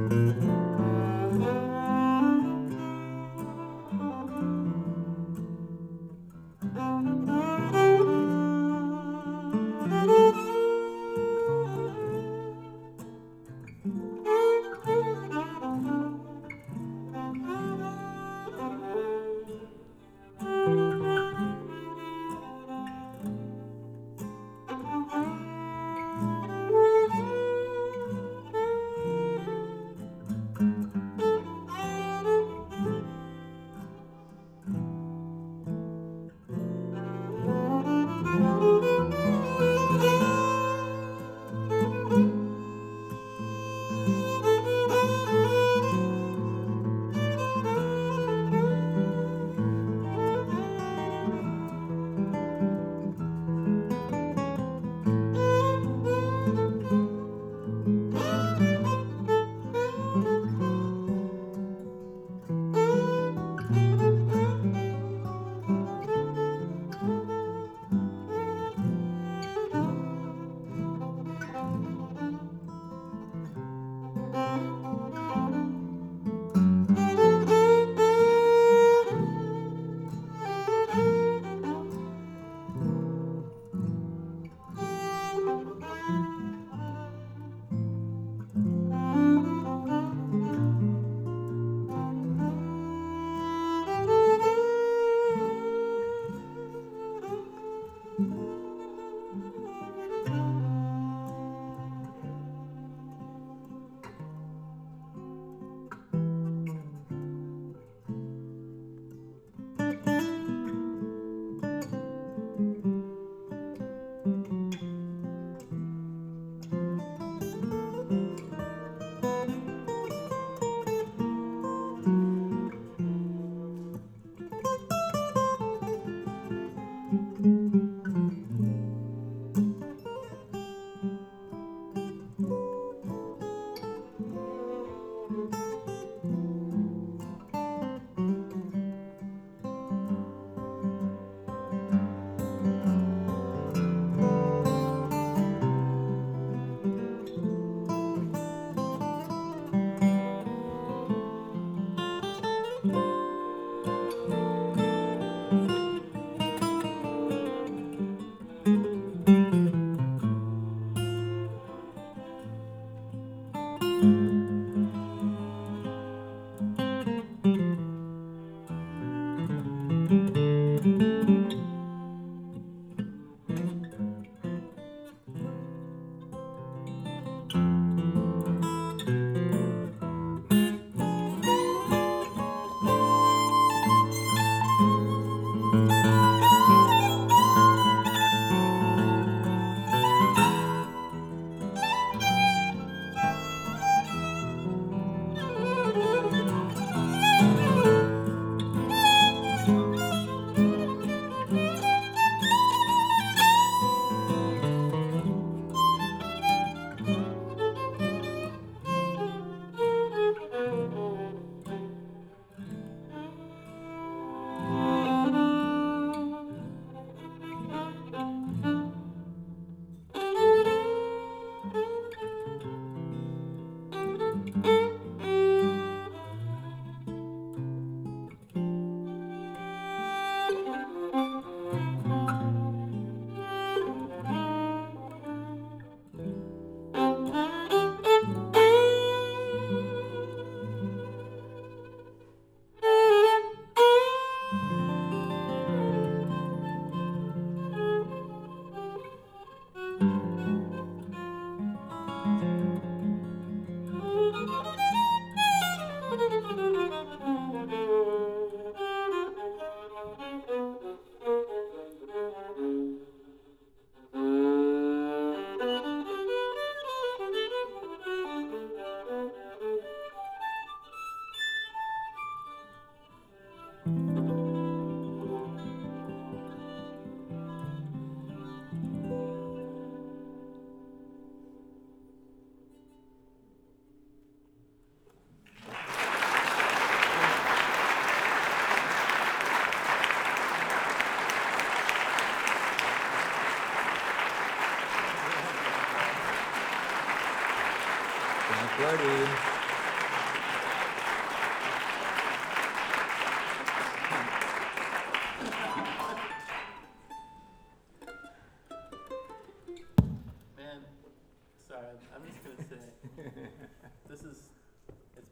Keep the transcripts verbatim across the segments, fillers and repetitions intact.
Party.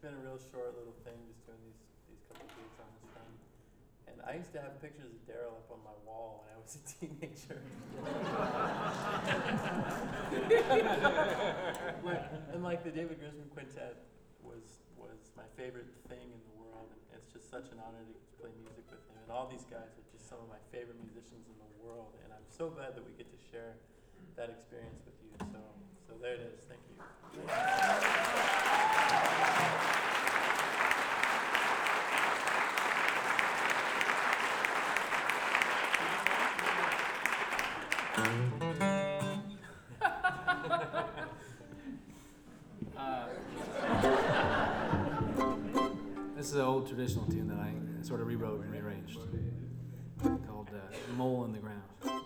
been a real short little thing, just doing these these couple of gigs on this run. And I used to have pictures of Daryl up on my wall when I was a teenager. And like the David Grisman Quintet was was my favorite thing in the world, and it's just such an honor to play music with him. And all these guys are just some of my favorite musicians in the world, and I'm so glad that we get to share that experience with you. So, so there it is. Thank you. uh, this is an old traditional tune that I sort of rewrote and rearranged called uh, Mole in the Ground.